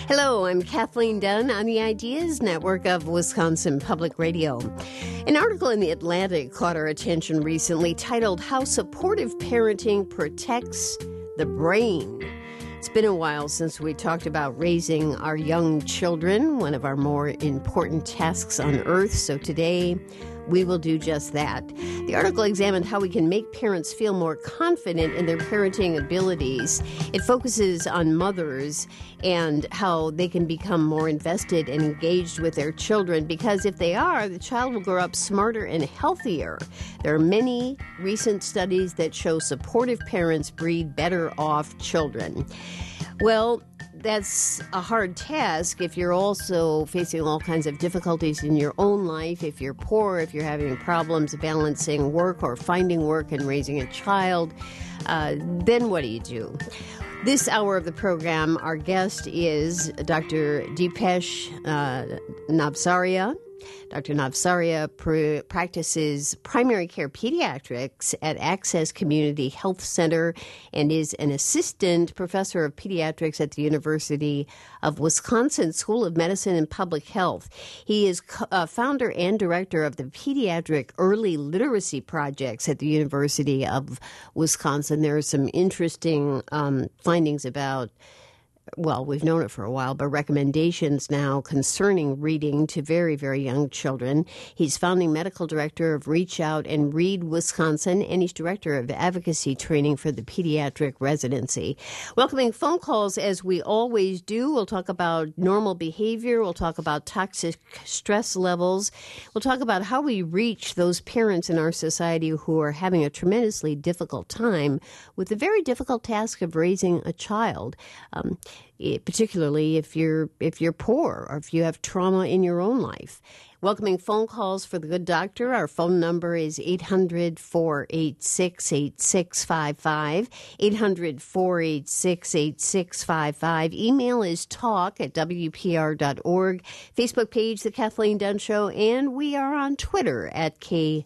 Hello, I'm Kathleen Dunn on the Ideas Network of Wisconsin Public Radio. An article in The Atlantic caught our attention recently titled How Supportive Parenting Protects the Brain. It's been a while since we talked about raising our young children, one of our more important tasks on earth. So today, we will do just that. The article examined how we can make parents feel more confident in their parenting abilities. It focuses on mothers and how they can become more invested and engaged with their children, because if they are, the child will grow up smarter and healthier. There are many recent studies that show supportive parents breed better off children. Well, that's a hard task if you're also facing all kinds of difficulties in your own life, if you're poor, if you're having problems balancing work or finding work and raising a child. Then what do you do? This hour of the program, our guest is Dr. Deepesh Navsaria. Dr. Navsaria practices primary care pediatrics at Access Community Health Center and is an assistant professor of pediatrics at the University of Wisconsin School of Medicine and Public Health. He is founder and director of the Pediatric Early Literacy Projects at the University of Wisconsin. There are some interesting findings about, well, we've known it for a while, but recommendations now concerning reading to very, very young children. He's founding medical director of Reach Out and Read Wisconsin, and he's director of advocacy training for the pediatric residency. Welcoming phone calls, as we always do. We'll talk about normal behavior. We'll talk about toxic stress levels. We'll talk about how we reach those parents in our society who are having a tremendously difficult time with the very difficult task of raising a child. Particularly if you're poor or if you have trauma in your own life. Welcoming phone calls for the good doctor. Our phone number is 800-486-8655, 800-486-8655. Email is talk@wpr.org. Facebook page, The Kathleen Dunn Show, and we are on Twitter at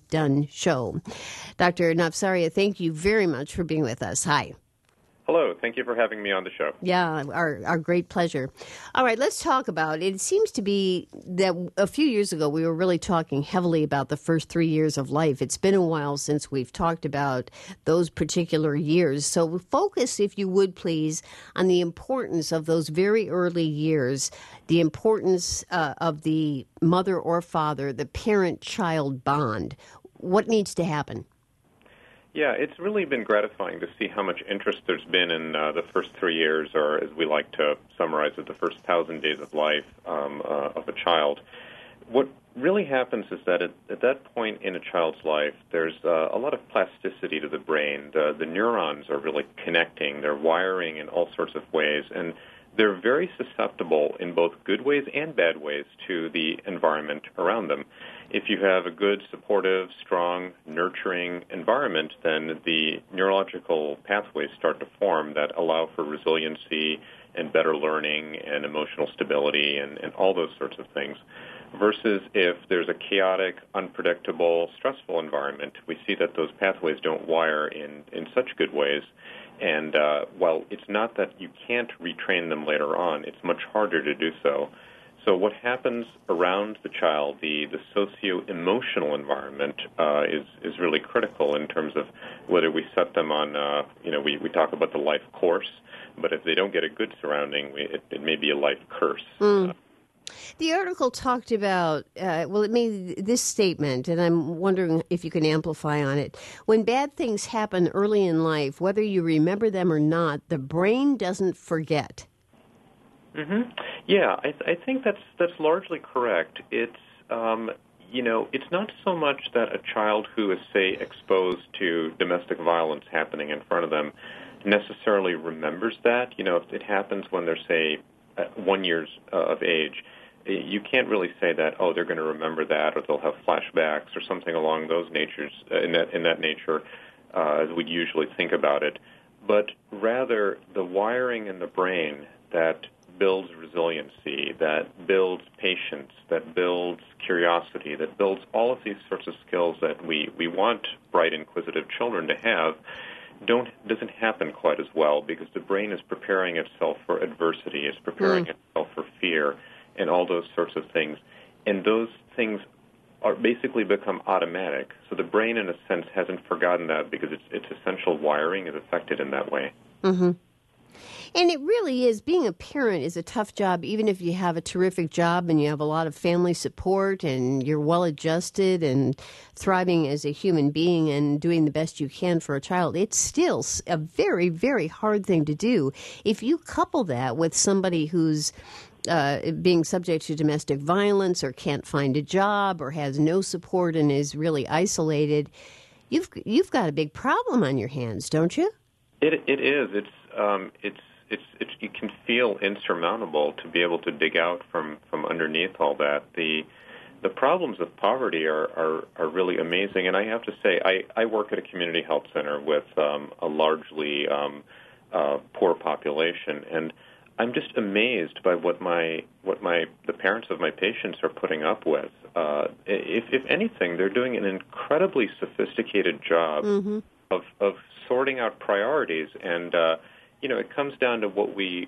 @KDunn Dr. Navsaria, thank you very much for being with us. Hi. Hello. Thank you for having me on the show. Yeah, our great pleasure. All right, let's talk about it. It seems to be that a few years ago we were really talking heavily about the first 3 years of life. It's been a while since we've talked about those particular years. So focus, if you would please, on the importance of those very early years, the importance of the mother or father, the parent-child bond. What needs to happen? Yeah, it's really been gratifying to see how much interest there's been in the first 3 years, or as we like to summarize it, the first 1,000 days of life of a child. What really happens is that at that point in a child's life, there's a lot of plasticity to the brain. The neurons are really connecting. They're wiring in all sorts of ways, and they're very susceptible in both good ways and bad ways to the environment around them. If you have a good, supportive, strong, nurturing environment, then the neurological pathways start to form that allow for resiliency and better learning and emotional stability and all those sorts of things. Versus if there's a chaotic, unpredictable, stressful environment, we see that those pathways don't wire in such good ways. And while it's not that you can't retrain them later on, it's much harder to do so. So what happens around the child, the socio-emotional environment, is really critical in terms of whether we set them on, we talk about the life course, but if they don't get a good surrounding, it may be a life curse. The article talked about, it made this statement, and I'm wondering if you can amplify on it. When bad things happen early in life, whether you remember them or not, the brain doesn't forget. Mm-hmm. Yeah, I think that's largely correct. It's it's not so much that a child who is, say, exposed to domestic violence happening in front of them necessarily remembers that. If it happens when they're, say, 1 year of age, you can't really say that, they're going to remember that, or they'll have flashbacks or something along those natures, in that nature, as we'd usually think about it. But rather, the wiring in the brain that builds resiliency, that builds patience, that builds curiosity, that builds all of these sorts of skills that we want bright, inquisitive children to have, doesn't happen quite as well, because the brain is preparing itself for adversity, it's preparing itself for fear and all those sorts of things. And those things are basically become automatic. So the brain, in a sense, hasn't forgotten that because its essential wiring is affected in that way. Mm-hmm. And it really is, being a parent is a tough job, even if you have a terrific job and you have a lot of family support and you're well adjusted and thriving as a human being and doing the best you can for a child. It's still a very, very hard thing to do. If you couple that with somebody who's being subject to domestic violence or can't find a job or has no support and is really isolated, you've got a big problem on your hands, don't you? It is. It's you can feel insurmountable to be able to dig out from underneath all that. The problems of poverty are really amazing, and I have to say I work at a community health center with a largely poor population, and I'm just amazed by what the parents of my patients are putting up with. If anything, they're doing an incredibly sophisticated job of sorting out priorities, and it comes down to what we've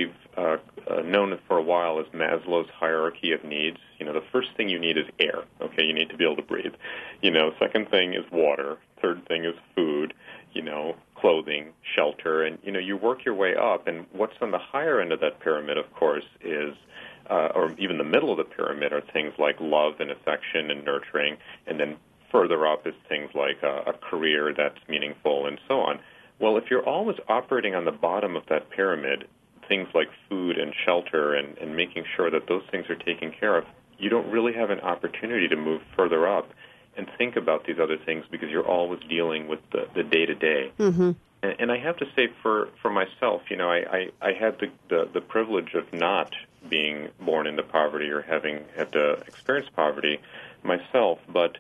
known for a while as Maslow's hierarchy of needs. The first thing you need is air. Okay, you need to be able to breathe. Second thing is water. Third thing is food. Clothing, shelter, and you work your way up. And what's on the higher end of that pyramid, of course, is or even the middle of the pyramid are things like love and affection and nurturing, and then further up is things like a career that's meaningful and so on. Well, if you're always operating on the bottom of that pyramid, things like food and shelter and making sure that those things are taken care of, you don't really have an opportunity to move further up and think about these other things because you're always dealing with the day-to-day. Mm-hmm. And I have to say for myself, I had the privilege of not being born into poverty or having had to experience poverty myself, but,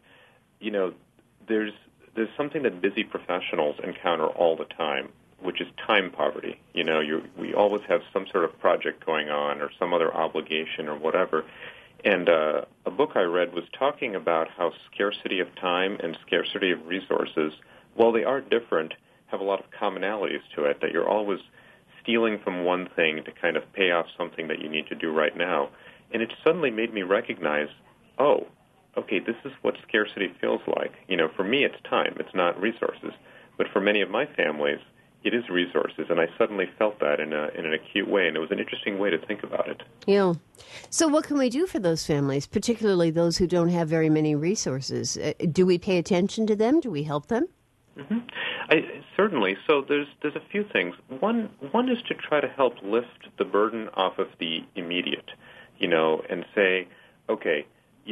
there's something that busy professionals encounter all the time, which is time poverty. We always have some sort of project going on or some other obligation or whatever. And a book I read was talking about how scarcity of time and scarcity of resources, while they are different, have a lot of commonalities to it, that you're always stealing from one thing to kind of pay off something that you need to do right now. And it suddenly made me recognize, okay, this is what scarcity feels like. For me, it's time. It's not resources. But for many of my families, it is resources, and I suddenly felt that in an acute way, and it was an interesting way to think about it. Yeah. So what can we do for those families, particularly those who don't have very many resources? Do we pay attention to them? Do we help them? Mm-hmm. Certainly. So there's a few things. One is to try to help lift the burden off of the immediate, and say, okay,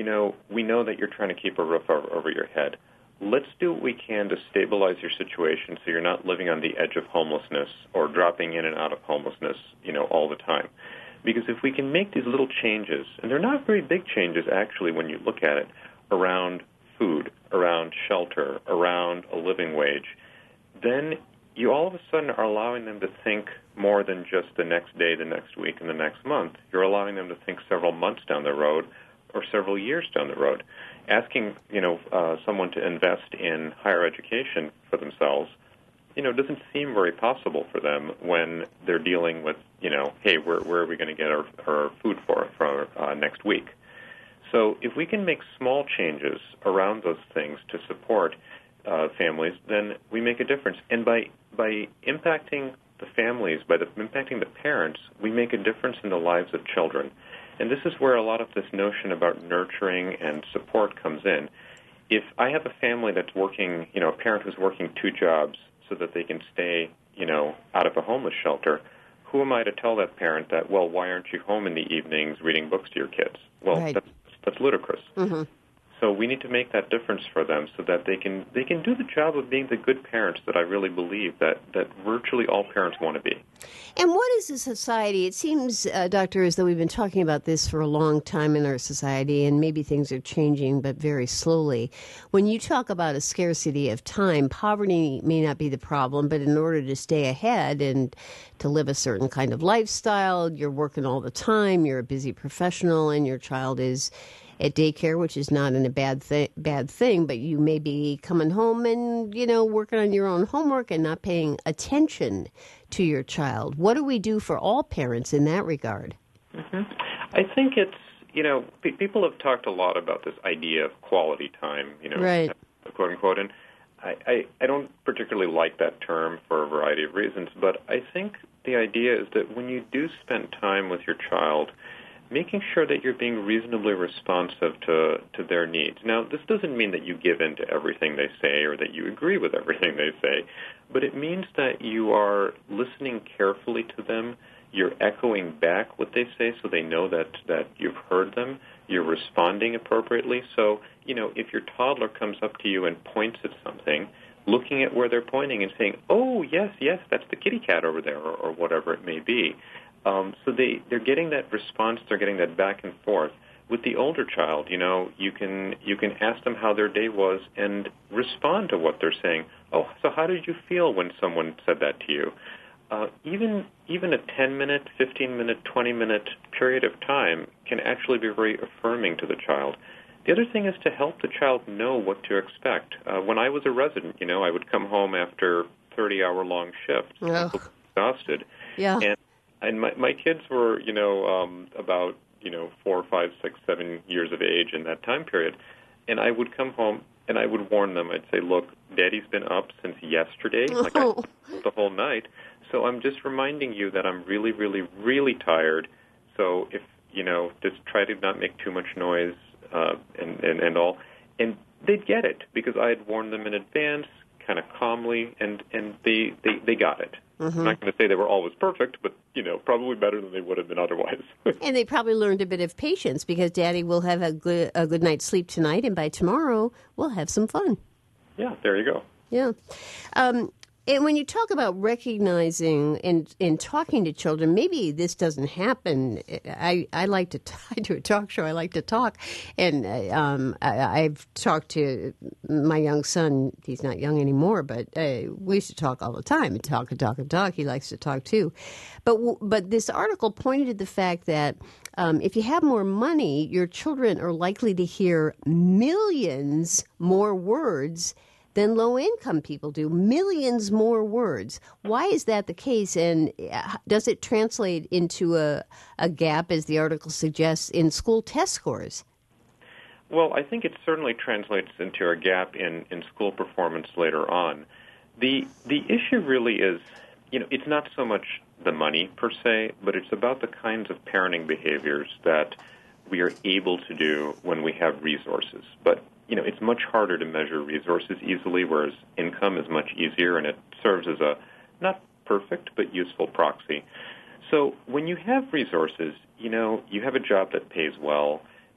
we know that you're trying to keep a roof over your head. Let's do what we can to stabilize your situation so you're not living on the edge of homelessness or dropping in and out of homelessness, all the time. Because if we can make these little changes, and they're not very big changes actually when you look at it, around food, around shelter, around a living wage, then you all of a sudden are allowing them to think more than just the next day, the next week, and the next month. You're allowing them to think several months down the road or several years down the road. Asking, someone to invest in higher education for themselves, doesn't seem very possible for them when they're dealing with, hey, where are we going to get our food for next week? So if we can make small changes around those things to support families, then we make a difference. And by impacting the families, impacting the parents, we make a difference in the lives of children. And this is where a lot of this notion about nurturing and support comes in. If I have a family that's working, a parent who's working 2 jobs so that they can stay, out of a homeless shelter, who am I to tell that parent that, well, why aren't you home in the evenings reading books to your kids? Well, right. That's ludicrous. Mm-hmm. So we need to make that difference for them so that they can do the job of being the good parents that I really believe that virtually all parents want to be. And what is a society? It seems, Doctor, as though we've been talking about this for a long time in our society, and maybe things are changing, but very slowly. When you talk about a scarcity of time, poverty may not be the problem, but in order to stay ahead and to live a certain kind of lifestyle, you're working all the time, you're a busy professional, and your child is at daycare, which is not a bad thing, but you may be coming home and, working on your own homework and not paying attention to your child. What do we do for all parents in that regard? Mm-hmm. I think it's, people have talked a lot about this idea of quality time, Right. quote unquote, and I don't particularly like that term for a variety of reasons, but I think the idea is that when you do spend time with your child, making sure that you're being reasonably responsive to their needs. Now, this doesn't mean that you give in to everything they say or that you agree with everything they say, but it means that you are listening carefully to them. You're echoing back what they say so they know that you've heard them. You're responding appropriately. So, if your toddler comes up to you and points at something, looking at where they're pointing and saying, oh, yes, that's the kitty cat over there, or whatever it may be. So they're getting that response, they're getting that back and forth. With the older child, you can ask them how their day was and respond to what they're saying. Oh, so how did you feel when someone said that to you? Even a 10-minute, 15-minute, 20-minute period of time can actually be very affirming to the child. The other thing is to help the child know what to expect. When I was a resident, I would come home after 30-hour-long shifts, exhausted. Yeah. And my kids were, about, 4, 5, 6, 7 years of age in that time period. And I would come home and I would warn them. I'd say, look, Daddy's been up since yesterday, the whole night. So I'm just reminding you that I'm really, really, really tired. So if, just try to not make too much noise and all. And they'd get it because I had warned them in advance, kind of calmly, and they got it. Mm-hmm. I'm not going to say they were always perfect, but, probably better than they would have been otherwise. And they probably learned a bit of patience because Daddy will have a good night's sleep tonight, and by tomorrow we'll have some fun. Yeah, there you go. Yeah. And when you talk about recognizing and talking to children, maybe this doesn't happen. I like to I do a talk show. I like to talk, and I've talked to my young son. He's not young anymore, but we used to talk all the time. Talk. He likes to talk too. But this article pointed to the fact that if you have more money, your children are likely to hear millions more words than low-income people do, millions more words. Why is that the case, and does it translate into a gap, as the article suggests, in school test scores? Well, I think it certainly translates into a gap in school performance later on. The issue really is, it's not so much the money per se, but it's about the kinds of parenting behaviors that we are able to do when we have resources. But it's much harder to measure resources easily, whereas income is much easier, and it serves as a not perfect but useful proxy. So when you have resources, you have a job that pays well,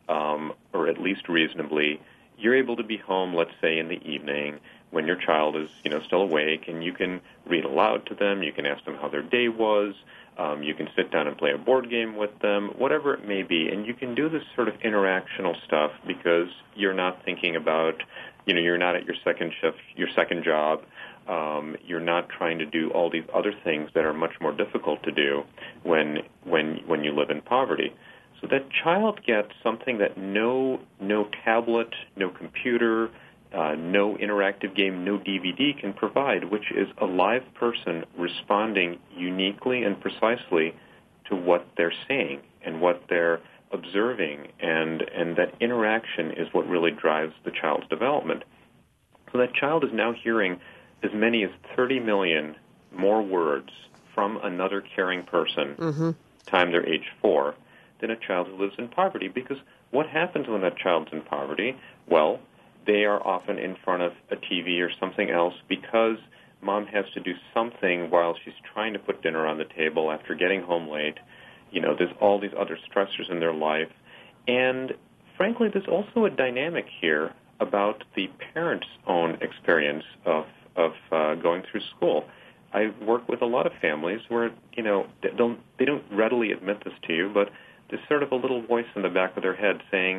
or at least reasonably. You're able to be home, let's say, in the evening when your child is, still awake, and you can read aloud to them. You can ask them how their day was. You can sit down and play a board game with them, whatever it may be. And you can do this sort of interactional stuff because you're not thinking about, you're not at your second shift, your second job. You're not trying to do all these other things that are much more difficult to do when you live in poverty. So that child gets something that no tablet, no computer, no interactive game, no DVD can provide, which is a live person responding uniquely and precisely to what they're saying and what they're observing, and that interaction is what really drives the child's development. So that child is now hearing as many as 30 million more words from another caring person time they're age 4 than a child who lives in poverty. Because what happens when that child's in poverty? Well, they are often in front of a TV or something else because mom has to do something while she's trying to put dinner on the table after getting home late. There's all these other stressors in their life. And frankly, there's also a dynamic here about the parents' own experience of going through school. I work with a lot of families where, they don't readily admit this to you, but there's sort of a little voice in the back of their head saying,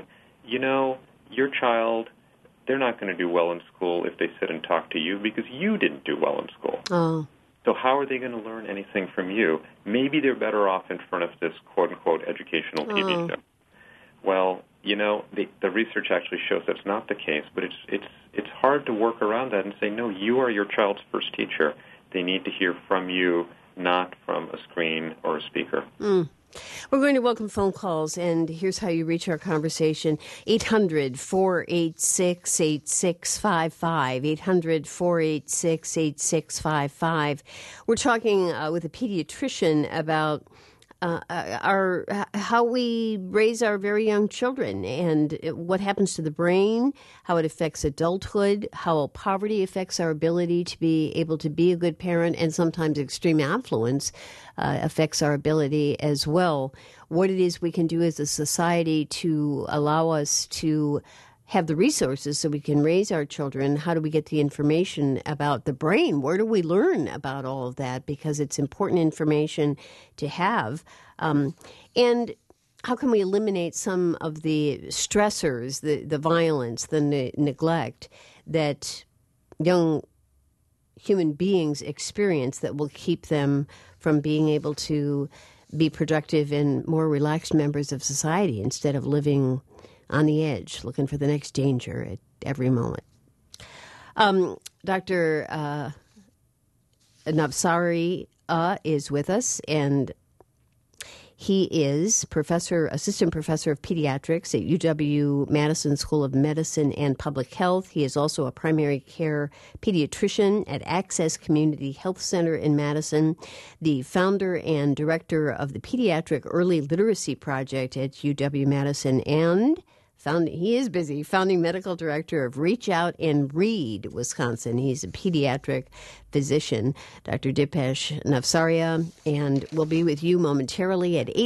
your child, they're not going to do well in school if they sit and talk to you because you didn't do well in school. Oh. So how are they going to learn anything from you? Maybe they're better off in front of this quote-unquote educational TV show. Well, the research actually shows that's not the case, but it's hard to work around that and say, no, you are your child's first teacher. They need to hear from you, not from a screen or a speaker. We're going to welcome phone calls, and here's how you reach our conversation. 800-486-8655. 800-486-8655. We're talking with a pediatrician about how we raise our very young children and what happens to the brain, how it affects adulthood, how poverty affects our ability to be able to be a good parent, and sometimes extreme affluence affects our ability as well. What it is we can do as a society to allow us to have the resources so we can raise our children. How do we get the information about the brain? Where do we learn about all of that? Because it's important information to have. And how can we eliminate some of the stressors, the violence, the neglect that young human beings experience that will keep them from being able to be productive and more relaxed members of society instead of living on the edge, looking for the next danger at every moment. Dr. Navsari is with us, and he is assistant professor of pediatrics at UW-Madison School of Medicine and Public Health. He is also a primary care pediatrician at Access Community Health Center in Madison, the founder and director of the Pediatric Early Literacy Project at UW-Madison, and he is busy, founding medical director of Reach Out and Read, Wisconsin. He's a pediatric physician, Dr. Dipesh Navsaria, and we'll be with you momentarily at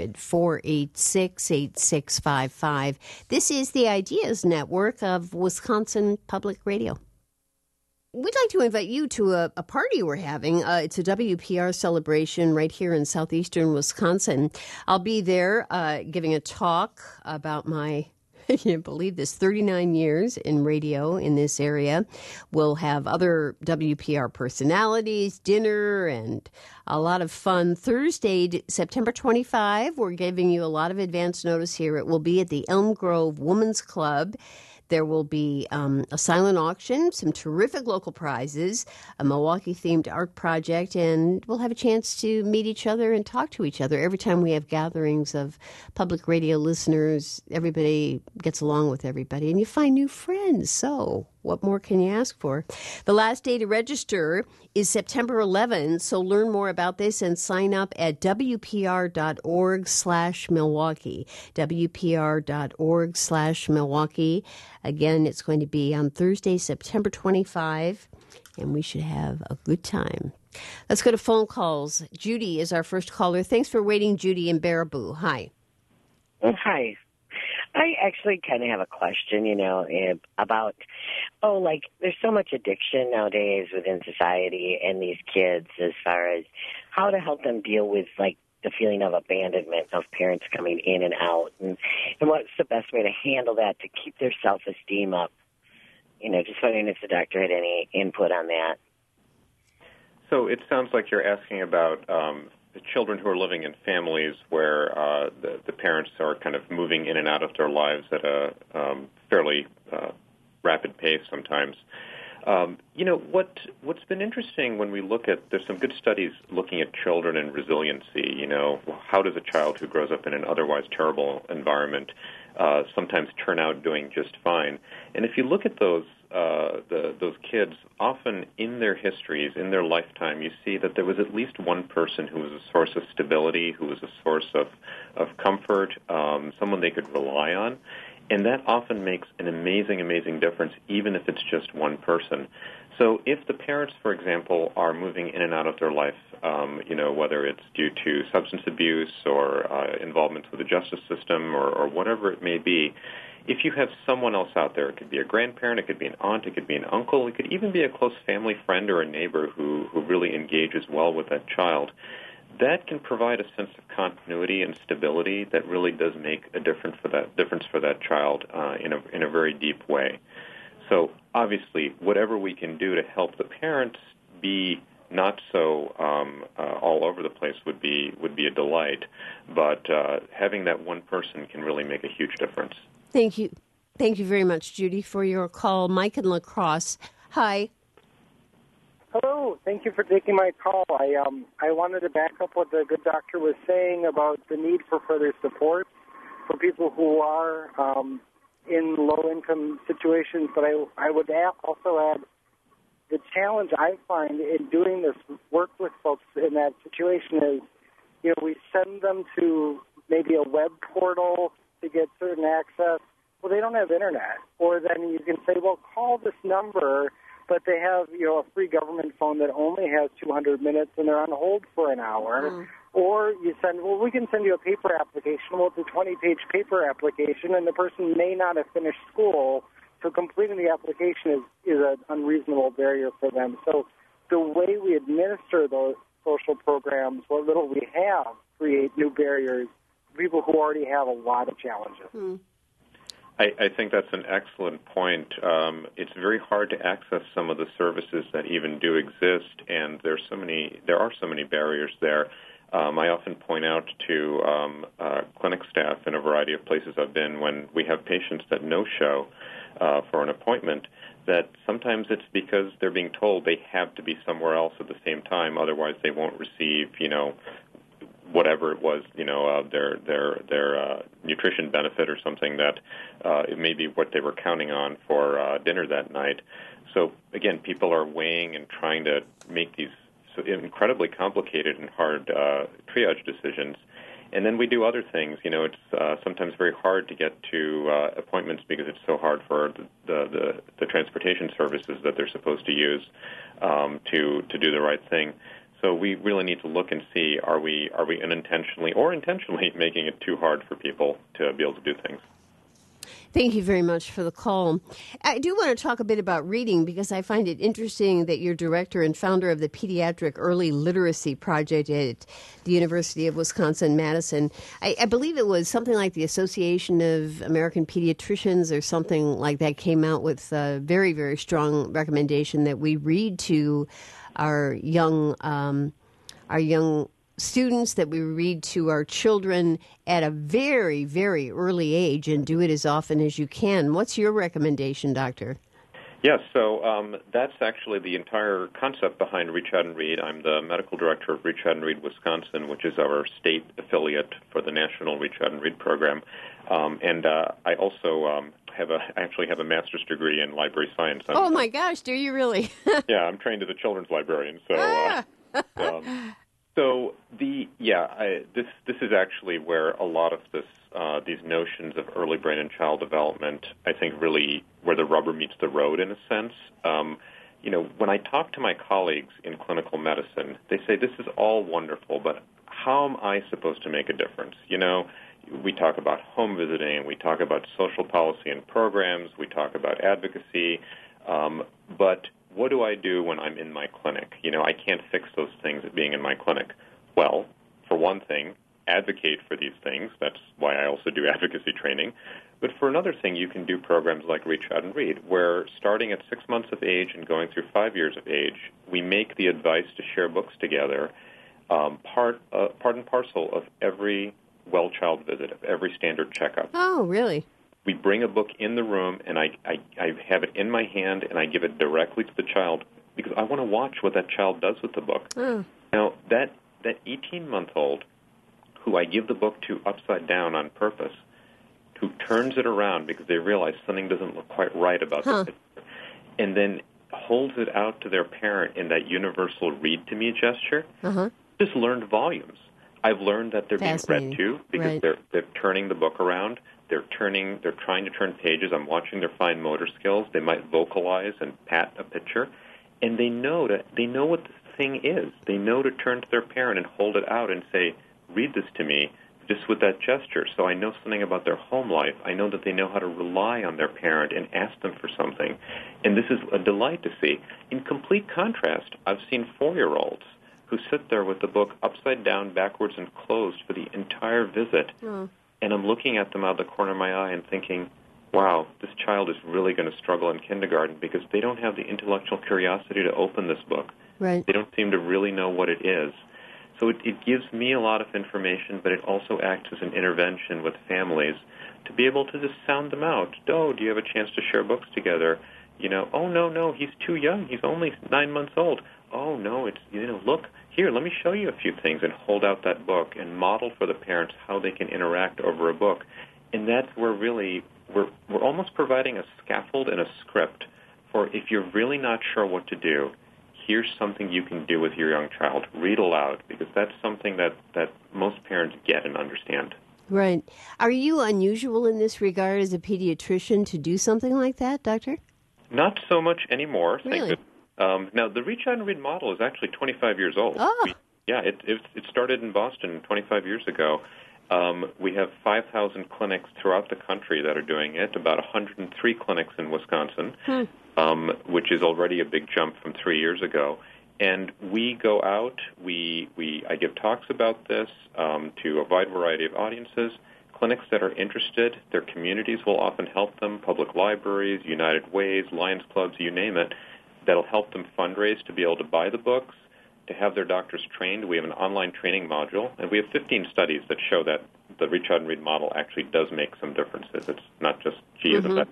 800-486-8655. This is the Ideas Network of Wisconsin Public Radio. We'd like to invite you to a party we're having. It's a WPR celebration right here in southeastern Wisconsin. I'll be there giving a talk about my... I can't believe this, 39 years in radio in this area. We'll have other WPR personalities, dinner, and a lot of fun. Thursday, September 25, we're giving you a lot of advance notice here. It will be at the Elm Grove Women's Club. There will be a silent auction, some terrific local prizes, a Milwaukee-themed art project, and we'll have a chance to meet each other and talk to each other. Every time we have gatherings of public radio listeners, everybody gets along with everybody, and you find new friends. So what more can you ask for? The last day to register is September 11, so learn more about this and sign up at WPR.org/Milwaukee. WPR.org/Milwaukee. Again, it's going to be on Thursday, September 25, and we should have a good time. Let's go to phone calls. Judy is our first caller. Thanks for waiting, Judy in Baraboo. Hi. Hi. I actually kind of have a question, about, there's so much addiction nowadays within society and these kids as far as how to help them deal with, the feeling of abandonment of parents coming in and out, and what's the best way to handle that to keep their self-esteem up. Just wondering if the doctor had any input on that. So it sounds like you're asking about the children who are living in families where the parents are kind of moving in and out of their lives at a fairly rapid pace sometimes. What's been interesting when we look at, there's some good studies looking at children and resiliency. How does a child who grows up in an otherwise terrible environment sometimes turn out doing just fine? And if you look at those kids, often in their histories, in their lifetime, you see that there was at least one person who was a source of stability, who was a source of comfort, someone they could rely on. And that often makes an amazing, amazing difference, even if it's just one person. So if the parents, for example, are moving in and out of their life, whether it's due to substance abuse or involvement with the justice system or whatever it may be, if you have someone else out there, it could be a grandparent, it could be an aunt, it could be an uncle, it could even be a close family friend or a neighbor who really engages well with that child, that can provide a sense of continuity and stability that really does make a difference for that child in a very deep way. So obviously, whatever we can do to help the parents be not so all over the place would be a delight. But having that one person can really make a huge difference. Thank you. Thank you very much, Judy, for your call. Mike in La Crosse. Hi. Hello. Thank you for taking my call. I wanted to back up what the good doctor was saying about the need for further support for people who are in low-income situations, but I would also add the challenge I find in doing this work with folks in that situation is, we send them to maybe a web portal to get certain access. Well, they don't have internet. Or then you can say, well, call this number, but they have, a free government phone that only has 200 minutes and they're on hold for an hour. Mm. Or you send, well, we can send you a paper application. Well, it's a 20-page paper application, and the person may not have finished school, so completing the application is an unreasonable barrier for them. So the way we administer those social programs, what little we have, create new barriers for people who already have a lot of challenges. Mm. I think that's an excellent point. It's very hard to access some of the services that even do exist, and there are so many barriers there. I often point out to clinic staff in a variety of places I've been when we have patients that no-show for an appointment, that sometimes it's because they're being told they have to be somewhere else at the same time, otherwise they won't receive, whatever it was, their nutrition benefit or something that it may be what they were counting on for dinner that night. So, again, people are weighing and trying to make these incredibly complicated and hard triage decisions. And then we do other things. It's sometimes very hard to get to appointments because it's so hard for the transportation services that they're supposed to use to do the right thing. So we really need to look and see, are we unintentionally or intentionally making it too hard for people to be able to do things? Thank you very much for the call. I do want to talk a bit about reading because I find it interesting that you're director and founder of the Pediatric Early Literacy Project at the University of Wisconsin-Madison. I believe it was something like the Association of American Pediatricians or something like that came out with a very, very strong recommendation that we read to our young students, that we read to our children at a very, very early age and do it as often as you can. What's your recommendation, Doctor? Yes, so that's actually the entire concept behind Reach Out and Read. I'm the medical director of Reach Out and Read Wisconsin, which is our state affiliate for the National Reach Out and Read program. And I also actually have a master's degree in library science. Oh, my gosh, do you really? Yeah, I'm trained as a children's librarian. So, this is actually where a lot of these notions of early brain and child development, I think, really where the rubber meets the road in a sense. When I talk to my colleagues in clinical medicine, they say this is all wonderful, but how am I supposed to make a difference? We talk about home visiting, we talk about social policy and programs, we talk about advocacy, but what do I do when I'm in my clinic? I can't fix those things at being in my clinic. Well, for one thing, advocate for these things. That's why I also do advocacy training. But for another thing, you can do programs like Reach Out and Read, where starting at 6 months of age and going through 5 years of age, we make the advice to share books together part and parcel of every well-child visit, of every standard checkup. Oh, really? We bring a book in the room, and I have it in my hand, and I give it directly to the child because I want to watch what that child does with the book. Oh. Now, that 18-month-old who I give the book to upside down on purpose, who turns it around because they realize something doesn't look quite right about the picture, and then holds it out to their parent in that universal read-to-me gesture, just learned volumes. I've learned that they're being read to because they're turning the book around. They're trying to turn pages. I'm watching their fine motor skills. They might vocalize and pat a picture, and they know what the thing is. They know to turn to their parent and hold it out and say, "Read this to me," just with that gesture. So I know something about their home life. I know that they know how to rely on their parent and ask them for something, and this is a delight to see. In complete contrast, I've seen 4-year-olds who sit there with the book upside down, backwards, and closed for the entire visit. And I'm looking at them out of the corner of my eye and thinking, wow, this child is really going to struggle in kindergarten because they don't have the intellectual curiosity to open this book. Right. They don't seem to really know what it is. So it gives me a lot of information, but it also acts as an intervention with families to be able to just sound them out. Oh, do you have a chance to share books together? Oh, no, he's too young. He's only 9 months old. oh, no, it's, look, here, let me show you a few things, and hold out that book and model for the parents how they can interact over a book. And that's where really we're almost providing a scaffold and a script for if you're really not sure what to do, here's something you can do with your young child. Read aloud, because that's something that most parents get and understand. Right. Are you unusual in this regard as a pediatrician to do something like that, Doctor? Not so much anymore. Really? Thank goodness. Now, the Reach Out and Read model is actually 25 years old. Oh. It started in Boston 25 years ago. We have 5,000 clinics throughout the country that are doing it, about 103 clinics in Wisconsin, which is already a big jump from 3 years ago. And we go out, I give talks about this to a wide variety of audiences. Clinics that are interested, their communities will often help them, public libraries, United Ways, Lions Clubs, you name it, that'll help them fundraise to be able to buy the books, to have their doctors trained. We have an online training module, and we have 15 studies that show that the Reach Out and Read model actually does make some differences. It's not just, isn't that,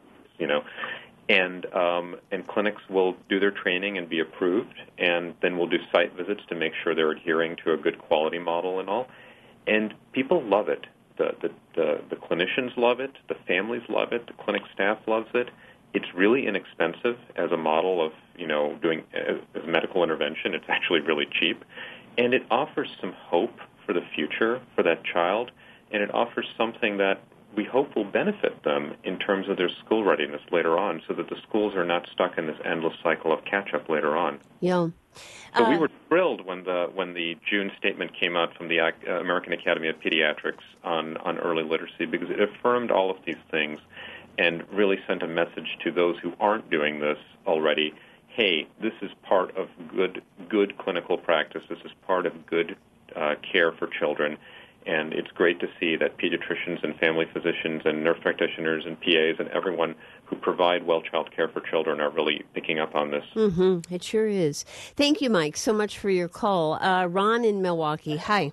And clinics will do their training and be approved, and then we'll do site visits to make sure they're adhering to a good quality model and all. And people love it. The clinicians love it. The families love it. The clinic staff loves it. It's really inexpensive as a model of, doing as medical intervention. It's actually really cheap. And it offers some hope for the future for that child, and it offers something that we hope will benefit them in terms of their school readiness later on, so that the schools are not stuck in this endless cycle of catch-up later on. Yeah. So we were thrilled when the June statement came out from the American Academy of Pediatrics on early literacy, because it affirmed all of these things and really sent a message to those who aren't doing this already. Hey, this is part of good clinical practice. This is part of good care for children. And it's great to see that pediatricians and family physicians and nurse practitioners and PAs and everyone who provide well child care for children are really picking up on this. Mm-hmm. It sure is. Thank you, Mike, so much for your call. Ron in Milwaukee, hi.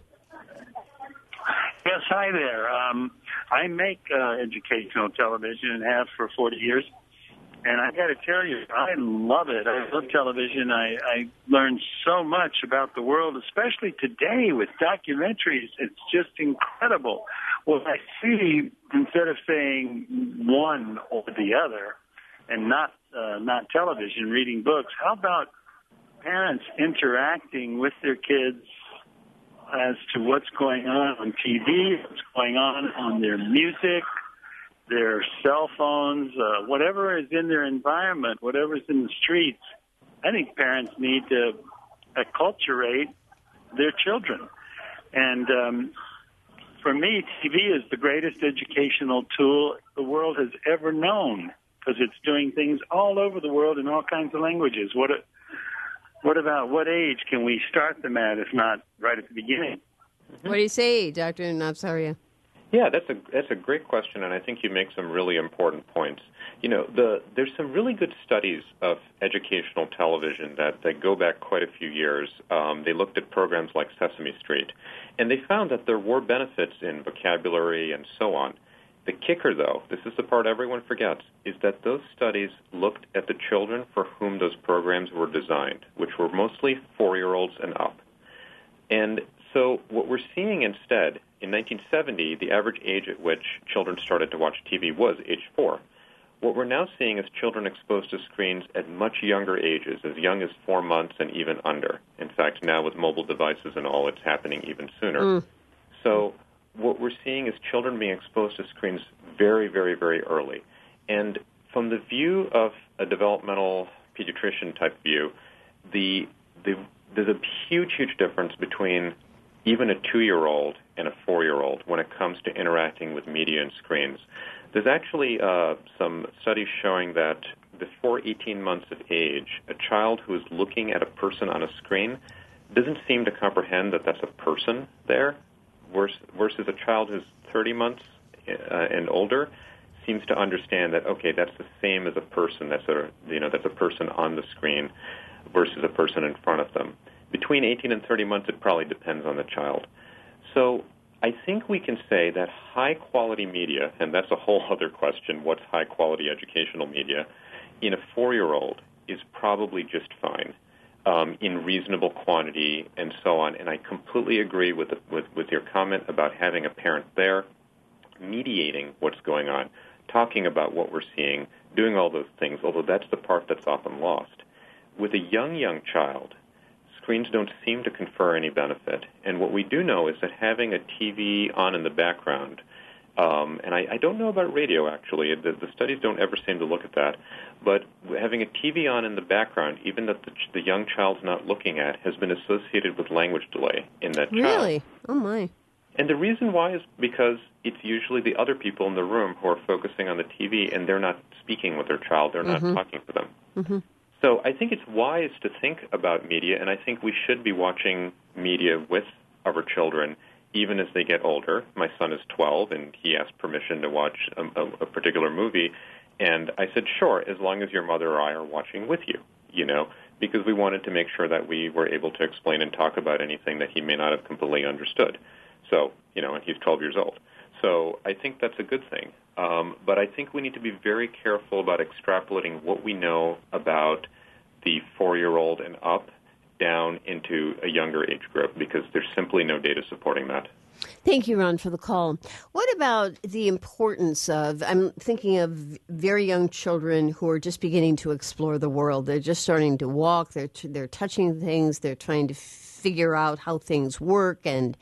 Yes, hi there. I make educational television and have for 40 years. And I got to tell you, I love it. I love television. I learned so much about the world, especially today with documentaries. It's just incredible. What I see, instead of saying one or the other, and not television, reading books, how about parents interacting with their kids as to what's going on TV, what's going on their music, their cell phones, whatever is in their environment, whatever's in the streets. I think parents need to acculturate their children. And for me, TV is the greatest educational tool the world has ever known, because it's doing things all over the world in all kinds of languages. What about what age can we start them at, if not right at the beginning? What do you say, Dr. Nabsaria? Yeah, that's a great question, and I think you make some really important points. There's some really good studies of educational television that go back quite a few years. They looked at programs like Sesame Street, and they found that there were benefits in vocabulary and so on. The kicker, though, this is the part everyone forgets, is that those studies looked at the children for whom those programs were designed, which were mostly 4-year-olds and up. And so what we're seeing instead, in 1970, the average age at which children started to watch TV was age 4. What we're now seeing is children exposed to screens at much younger ages, as young as 4 months and even under. In fact, now with mobile devices and all, it's happening even sooner. So what we're seeing is children being exposed to screens very, very, very early. And from the view of a developmental pediatrician-type view, there's a huge, huge difference between even a 2-year-old and a 4-year-old when it comes to interacting with media and screens. There's actually some studies showing that before 18 months of age, a child who is looking at a person on a screen doesn't seem to comprehend that that's a person there, versus a child who's 30 months and older seems to understand that, okay, that's the same as a person. That's a person on the screen versus a person in front of them. Between 18 and 30 months, it probably depends on the child. So I think we can say that high-quality media, and that's a whole other question, what's high-quality educational media, in a 4-year-old is probably just fine. in reasonable quantity, and so on. And I completely agree with your comment about having a parent there, mediating what's going on, talking about what we're seeing, doing all those things, although that's the part that's often lost. With a young child, screens don't seem to confer any benefit. And what we do know is that having a TV on in the background, and I don't know about radio, actually. The studies don't ever seem to look at that. But having a TV on in the background, even that the young child's not looking at, has been associated with language delay in that child. Really? Oh, my. And the reason why is because it's usually the other people in the room who are focusing on the TV, and they're not speaking with their child. They're not talking to them. Mm-hmm. So I think it's wise to think about media, and I think we should be watching media with our children even as they get older. My son is 12, and he asked permission to watch a particular movie, and I said, sure, as long as your mother or I are watching with you, because we wanted to make sure that we were able to explain and talk about anything that he may not have completely understood. So, and he's 12 years old. So I think that's a good thing. But I think we need to be very careful about extrapolating what we know about the 4-year-old and up down into a younger age group, because there's simply no data supporting that. Thank you, Ron, for the call. What about the importance of, I'm thinking of very young children who are just beginning to explore the world. They're just starting to walk. They're touching things. They're trying to figure out how things work and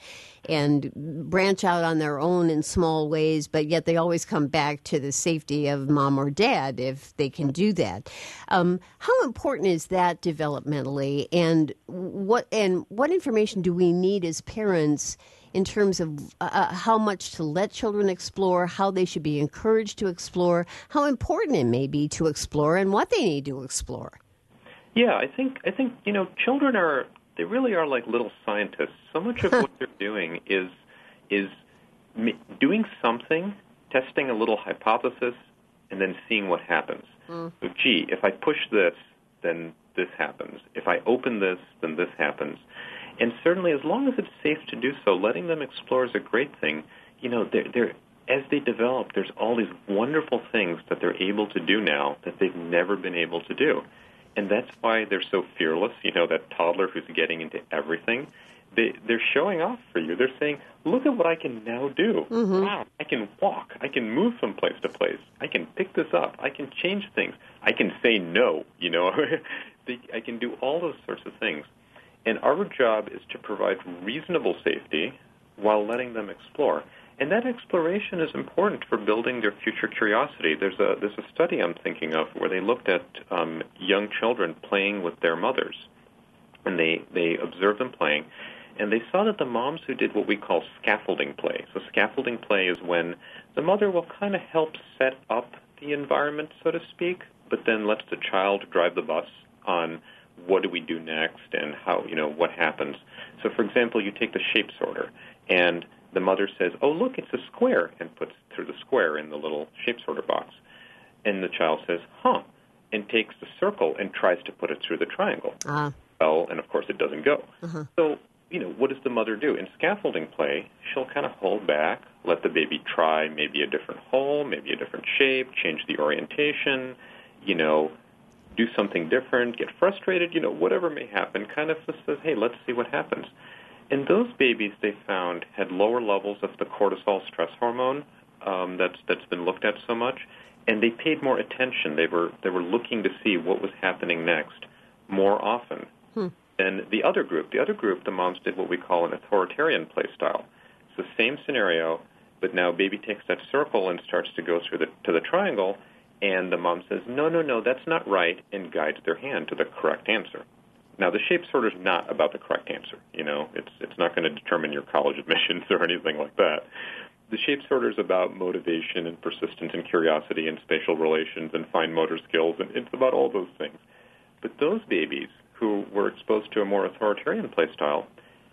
branch out on their own in small ways, but yet they always come back to the safety of mom or dad if they can do that. How important is that developmentally, and what information do we need as parents in terms of how much to let children explore, how they should be encouraged to explore, how important it may be to explore, and what they need to explore? Yeah, I think children they really are like little scientists. So much of what they're doing is doing something, testing a little hypothesis, and then seeing what happens. So, gee, if I push this, then this happens. If I open this, then this happens. And certainly, as long as it's safe to do so, letting them explore is a great thing. As they develop, there's all these wonderful things that they're able to do now that they've never been able to do. And that's why they're so fearless, that toddler who's getting into everything. They're showing off for you. They're saying, look at what I can now do. Mm-hmm. Wow, I can walk. I can move from place to place. I can pick this up. I can change things. I can say no, I can do all those sorts of things. And our job is to provide reasonable safety while letting them explore. And that exploration is important for building their future curiosity. There's a study I'm thinking of where they looked at young children playing with their mothers. And they observed them playing. And they saw that the moms who did what we call scaffolding play. So scaffolding play is when the mother will kind of help set up the environment, so to speak, but then lets the child drive the bus on what do we do next and how, what happens. So, for example, you take the shape sorter, and the mother says, oh, look, it's a square, and puts through the square in the little shape sorter box. And the child says, and takes the circle and tries to put it through the triangle. Well, and of course it doesn't go. Uh-huh. So, what does the mother do? In scaffolding play, she'll kind of hold back, let the baby try maybe a different hole, maybe a different shape, change the orientation, do something different, get frustrated, whatever may happen, kind of says, hey, let's see what happens. And those babies, they found, had lower levels of the cortisol stress hormone that's been looked at so much, and they paid more attention. They were looking to see what was happening next more often than the other group. The other group, the moms did what we call an authoritarian play style. It's the same scenario, but now baby takes that circle and starts to go through to the triangle, and the mom says, no, that's not right, and guides their hand to the correct answer. Now, the shape sorter is not about the correct answer. It's not going to determine your college admissions or anything like that. The shape sorter is about motivation and persistence and curiosity and spatial relations and fine motor skills, and it's about all those things. But those babies who were exposed to a more authoritarian play style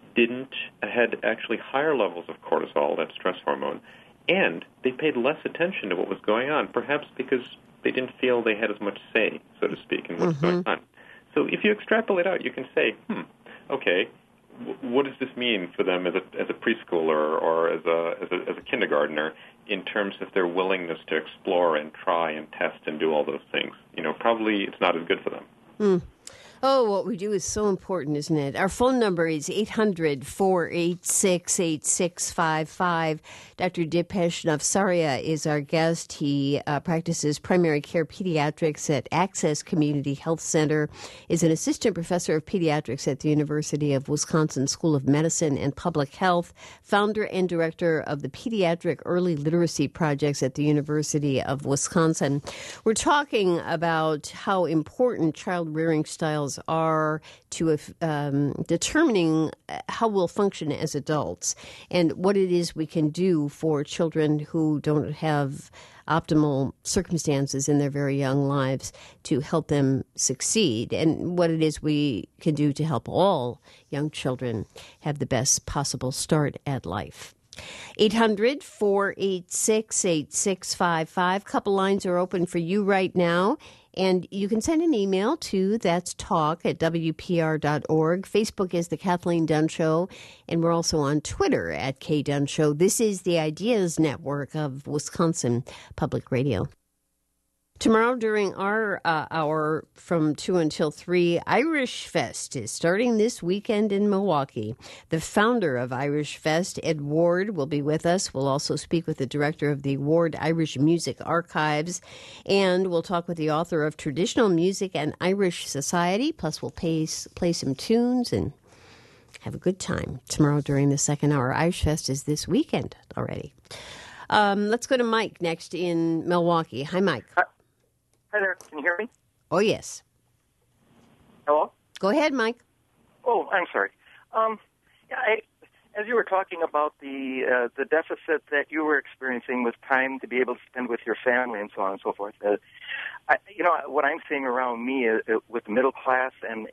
had actually higher levels of cortisol, that stress hormone, and they paid less attention to what was going on, perhaps because they didn't feel they had as much say, so to speak, in what's going on. So if you extrapolate out, you can say, okay, what does this mean for them as a preschooler or as a kindergartner in terms of their willingness to explore and try and test and do all those things? Probably it's not as good for them. Oh, what we do is so important, isn't it? Our phone number is 800-486-8655. Dr. Dipesh Navsaria is our guest. He practices primary care pediatrics at Access Community Health Center, is an assistant professor of pediatrics at the University of Wisconsin School of Medicine and Public Health, founder and director of the Pediatric Early Literacy Projects at the University of Wisconsin. We're talking about how important child rearing styles are to determining how we'll function as adults and what it is we can do for children who don't have optimal circumstances in their very young lives to help them succeed, and what it is we can do to help all young children have the best possible start at life. 800-486-8655. Couple lines are open for you right now. And you can send an email to that'stalk@wpr.org. Facebook is The Kathleen Dunn Show. And we're also on Twitter @KDunn This is the Ideas Network of Wisconsin Public Radio. Tomorrow during our hour from 2 until 3, Irish Fest is starting this weekend in Milwaukee. The founder of Irish Fest, Ed Ward, will be with us. We'll also speak with the director of the Ward Irish Music Archives, and we'll talk with the author of Traditional Music and Irish Society. Plus, we'll play some tunes and have a good time tomorrow during the second hour. Irish Fest is this weekend already. Let's go to Mike next in Milwaukee. Hi, Mike. Hi there. Can you hear me? Oh, yes. Hello? Go ahead, Mike. Oh, I'm sorry. As you were talking about the deficit that you were experiencing with time to be able to spend with your family and so on and so forth, what I'm seeing around me with the middle class and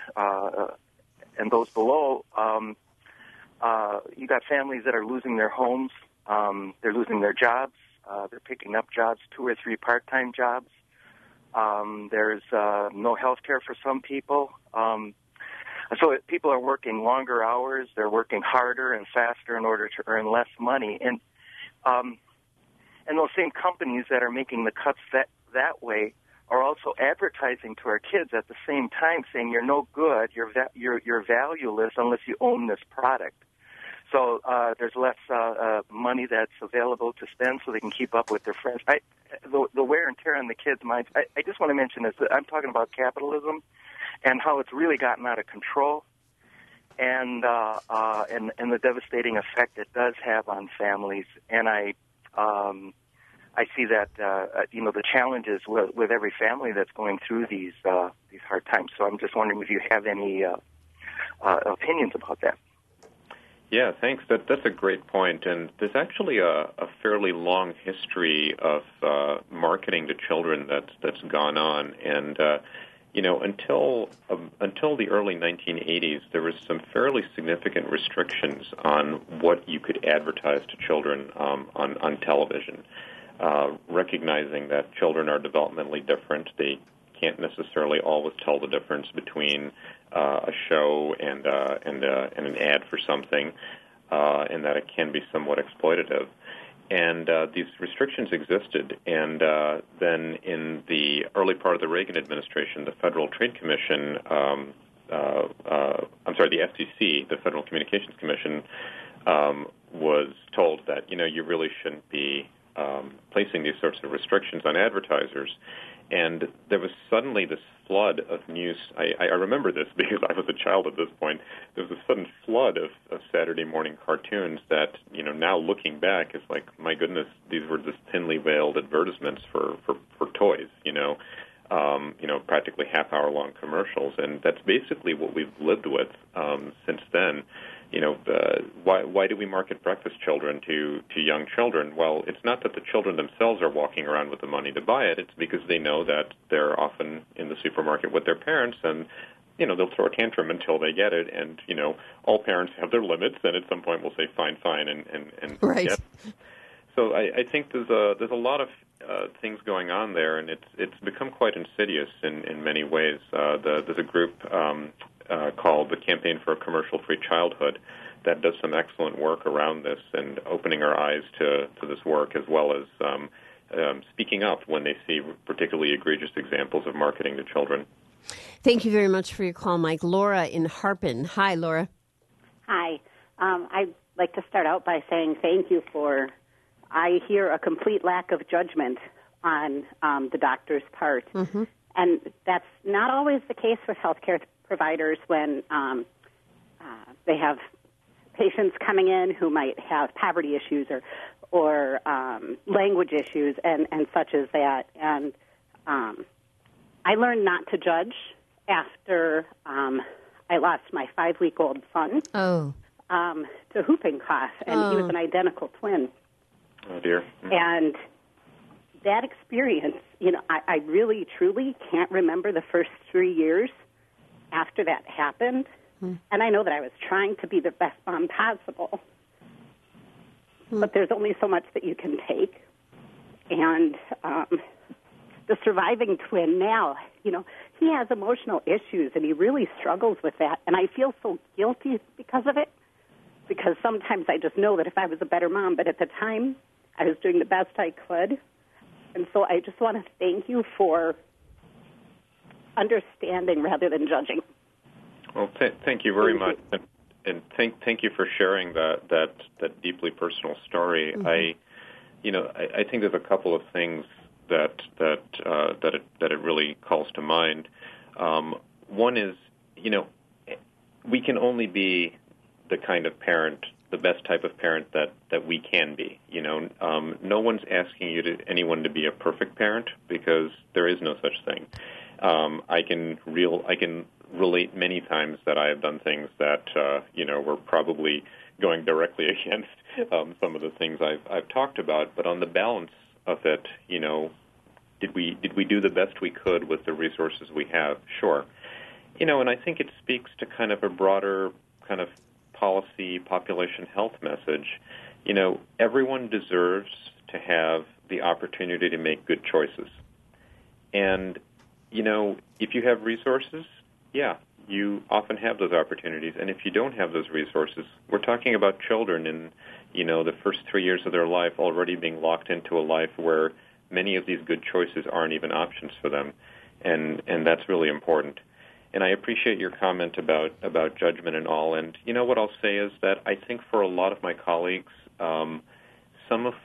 those below, you got families that are losing their homes, they're losing their jobs, they're picking up jobs, 2 or 3 part-time jobs. There's no health care for some people. So people are working longer hours. They're working harder and faster in order to earn less money. And those same companies that are making the cuts that way are also advertising to our kids at the same time, saying you're no good, you're valueless unless you own this product. So there's less money that's available to spend so they can keep up with their friends. The wear and tear on the kids' minds, I just want to mention this. I'm talking about capitalism and how it's really gotten out of control and the devastating effect it does have on families. And I see that, the challenges with every family that's going through these hard times. So I'm just wondering if you have any opinions about that. Yeah, thanks. That's a great point. And there's actually a fairly long history of marketing to children that's gone on. And until the early 1980s, there was some fairly significant restrictions on what you could advertise to children on television, recognizing that children are developmentally different. They can't necessarily always tell the difference between a show and an ad for something, and that it can be somewhat exploitative. And these restrictions existed. And then in the early part of the Reagan administration, the Federal Trade Commission, the FCC, the Federal Communications Commission, was told that, you really shouldn't be placing these sorts of restrictions on advertisers. And there was suddenly this flood of news. I remember this because I was a child at this point. There was a sudden flood of Saturday morning cartoons that, now looking back, is like, my goodness, these were just thinly veiled advertisements for toys, practically half-hour-long commercials. And that's basically what we've lived with since then. Why do we market breakfast children to young children? Well, it's not that the children themselves are walking around with the money to buy it. It's because they know that they're often in the supermarket with their parents, and they'll throw a tantrum until they get it. And all parents have their limits, and at some point we'll say fine, and right. Get it. So I think there's a lot of things going on there, and it's become quite insidious in many ways. There's a group called the Campaign for a Commercial-Free Childhood that does some excellent work around this and opening our eyes to this work, as well as speaking up when they see particularly egregious examples of marketing to children. Thank you very much for your call, Mike. Laura in Harpen. Hi, Laura. Hi. I'd like to start out by saying thank you for, I hear a complete lack of judgment on the doctor's part. Mm-hmm. And that's not always the case with healthcare providers when they have patients coming in who might have poverty issues or language issues and such as that. And I learned not to judge after I lost my 5-week-old son to whooping cough, and he was an identical twin. Oh, dear. And that experience, I really, truly can't remember the first 3 years after that happened. And I know that I was trying to be the best mom possible. But there's only so much that you can take. And the surviving twin now, he has emotional issues, and he really struggles with that. And I feel so guilty because of it, because sometimes I just know that if I was a better mom, but at the time, I was doing the best I could. And so I just want to thank you for understanding rather than judging. Well, thank you very much, and thank you for sharing that deeply personal story. Mm-hmm. I think there's a couple of things that it really calls to mind. One is, we can only be the kind of parent, the best type of parent that we can be. No one's asking anyone to be a perfect parent, because there is no such thing. I can relate many times that I have done things that were probably going directly against some of the things I've talked about. But on the balance of it, did we do the best we could with the resources we have? Sure. And I think it speaks to kind of a broader kind of policy population health message. Everyone deserves to have the opportunity to make good choices. And, if you have resources, yeah, you often have those opportunities. And if you don't have those resources, we're talking about children in, the first 3 years of their life already being locked into a life where many of these good choices aren't even options for them. And that's really important. And I appreciate your comment about judgment and all. And what I'll say is that I think for a lot of my colleagues, some of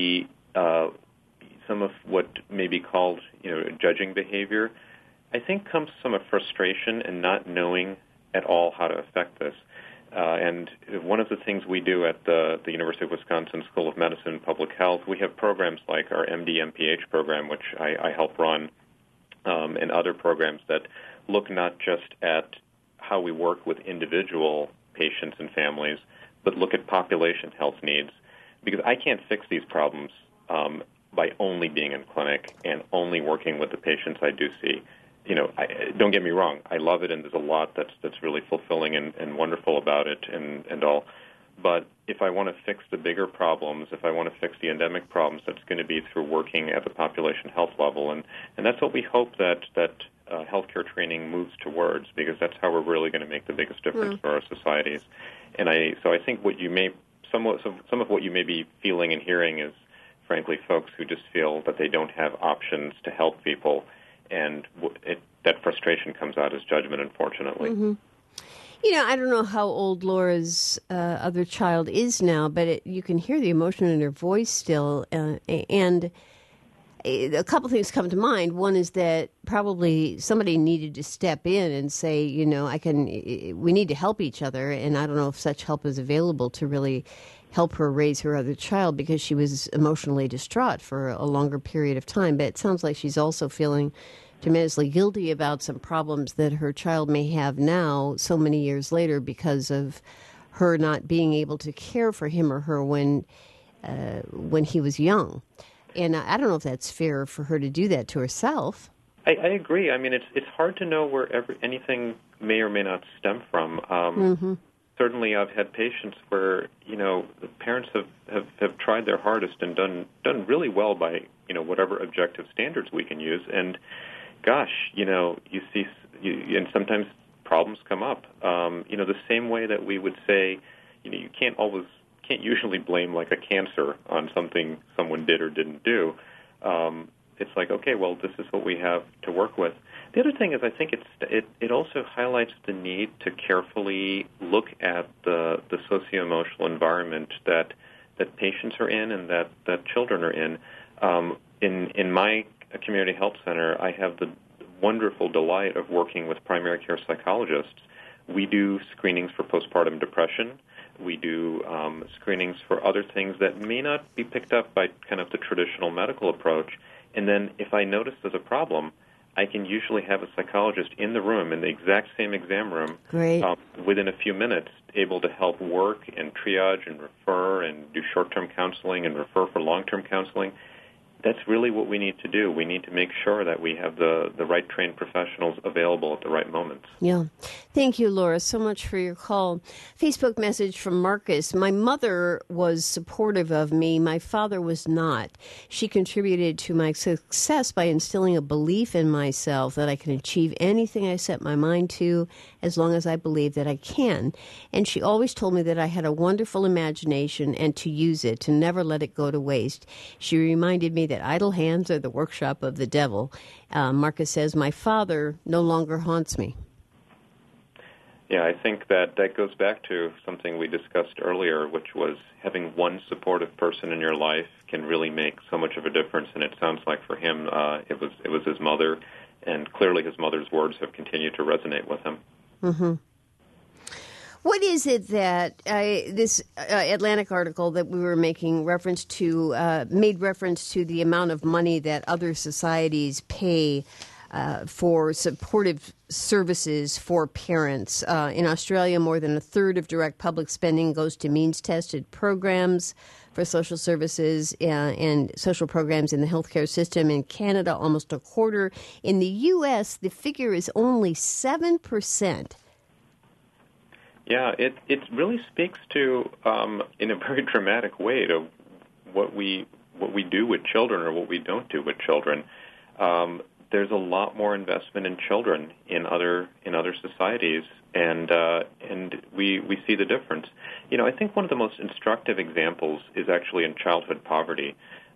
what may be called judging behavior, I think comes from a frustration and not knowing at all how to affect this. And one of the things we do at the University of Wisconsin School of Medicine and Public Health, we have programs like our MD-MPH program, which I help run, and other programs that look not just at how we work with individual patients and families, but look at population health needs. Because I can't fix these problems by only being in clinic and only working with the patients I do see. Don't get me wrong, I love it, and there's a lot that's really fulfilling and wonderful about it and all. But if I want to fix the bigger problems, if I want to fix the endemic problems, that's going to be through working at the population health level. And that's what we hope that healthcare training moves towards, because that's how we're really going to make the biggest difference for our societies. And so I think some of what you may be feeling and hearing is, frankly, folks who just feel that they don't have options to help people, and that frustration comes out as judgment, unfortunately. Mm-hmm. I don't know how old Laura's other child is now, but you can hear the emotion in her voice still. And a couple things come to mind. One is that probably somebody needed to step in and say, we need to help each other. And I don't know if such help is available to really help her raise her other child, because she was emotionally distraught for a longer period of time. But it sounds like she's also feeling tremendously guilty about some problems that her child may have now so many years later because of her not being able to care for him or her when he was young. And I don't know if that's fair for her to do that to herself. I agree. I mean, it's hard to know where anything may or may not stem from. Certainly, I've had patients where the parents have tried their hardest and done really well by whatever objective standards we can use. And gosh, you see, and sometimes problems come up. The same way that we would say, you can't usually blame like a cancer on something someone did or didn't do. It's like, okay, well, this is what we have to work with. The other thing is I think it also highlights the need to carefully look at the socio-emotional environment that patients are in and that children are in. In my community health center, I have the wonderful delight of working with primary care psychologists. We do screenings for postpartum depression. We do screenings for other things that may not be picked up by kind of the traditional medical approach. And then if I notice there's a problem, I can usually have a psychologist in the room, in the exact same exam room, within a few minutes, able to help work and triage and refer and do short-term counseling and refer for long-term counseling. That's really what we need to do. We need to make sure that we have the right trained professionals available at the right moments. Yeah. Thank you, Laura, so much for your call. Facebook message from Marcus. My mother was supportive of me. My father was not. She contributed to my success by instilling a belief in myself that I can achieve anything I set my mind to as long as I believe that I can. And she always told me that I had a wonderful imagination and to use it, to never let it go to waste. She reminded me that idle hands are the workshop of the devil. Marcus says, my father no longer haunts me. Yeah, I think that goes back to something we discussed earlier, which was having one supportive person in your life can really make so much of a difference. And it sounds like for him, it was his mother, and clearly his mother's words have continued to resonate with him. Mm-hmm. What is it that this Atlantic article that we were making reference to made reference to the amount of money that other societies pay for supportive services for parents? In Australia, more than a third of direct public spending goes to means-tested programs for social services and social programs in the healthcare system. In Canada, almost a quarter. In the U.S., the figure is only 7%. Yeah, it really speaks to, in a very dramatic way, to what we do with children or what we don't do with children. There's a lot more investment in children in other societies, and we see the difference. You know, I think one of the most instructive examples is actually in childhood poverty.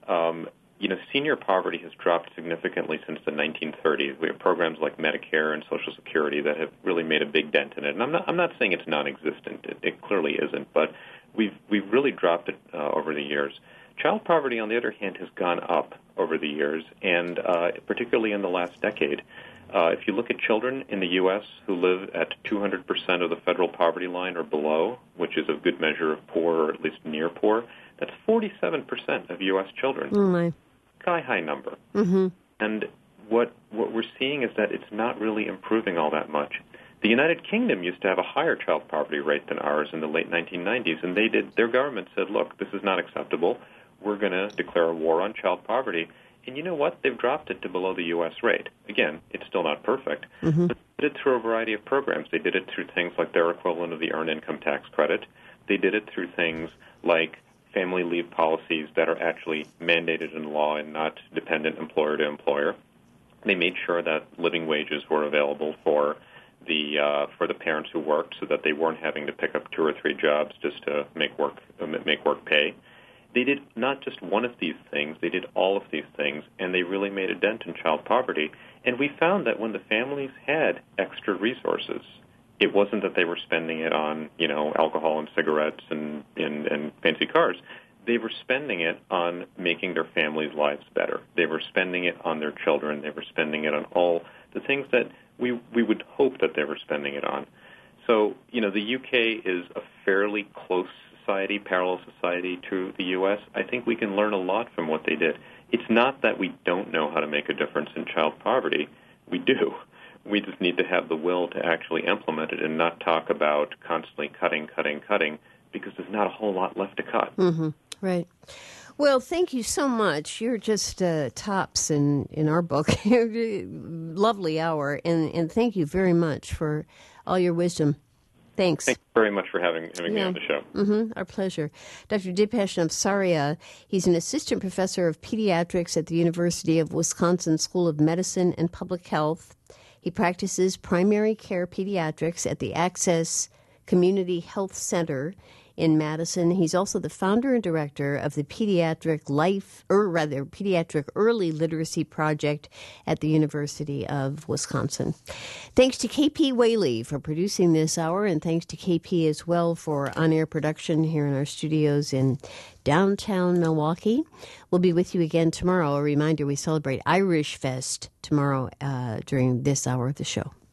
Senior poverty has dropped significantly since the 1930s. We have programs like Medicare and Social Security that have really made a big dent in it. And I'm not saying it's non-existent. It clearly isn't, but we've really dropped it over the years. Child poverty, on the other hand, has gone up over the years, and particularly in the last decade. If you look at children in the U.S. who live at 200% of the federal poverty line or below, which is a good measure of poor or at least near poor, that's 47% of U.S. children. Oh, my. Sky-high number. Mm-hmm. And what we're seeing is that it's not really improving all that much. The United Kingdom used to have a higher child poverty rate than ours in the late 1990s, and their government said, look, this is not acceptable. We're going to declare a war on child poverty. And you know what? They've dropped it to below the U.S. rate. Again, it's still not perfect, mm-hmm. but they did it through a variety of programs. They did it through things like their equivalent of the Earned Income Tax Credit. They did it through things like family leave policies that are actually mandated in law and not dependent employer to employer. They made sure that living wages were available for the parents who worked, so that they weren't having to pick up 2 or 3 jobs just to make work pay. They did not just one of these things; they did all of these things, and they really made a dent in child poverty. And we found that when the families had extra resources, it wasn't that they were spending it on, alcohol and cigarettes and fancy cars. They were spending it on making their families' lives better. They were spending it on their children. They were spending it on all the things that we would hope that they were spending it on. So, the UK is a fairly close society, parallel society to the U.S. I think we can learn a lot from what they did. It's not that we don't know how to make a difference in child poverty. We do. We just need to have the will to actually implement it and not talk about constantly cutting, because there's not a whole lot left to cut. Mm-hmm. Right. Well, thank you so much. You're just tops in our book. Lovely hour, and thank you very much for all your wisdom. Thanks. Thank you very much for having me on the show. Mm-hmm. Our pleasure. Dr. Dipesh Navsaria, he's an assistant professor of pediatrics at the University of Wisconsin School of Medicine and Public Health. He practices primary care pediatrics at the Access Community Health Center in Madison. He's also the founder and director of the Pediatric Early Literacy Project at the University of Wisconsin. Thanks to KP Whaley for producing this hour, and thanks to KP as well for on-air production here in our studios in downtown Milwaukee. We'll be with you again tomorrow. A reminder, we celebrate Irish Fest tomorrow during this hour of the show.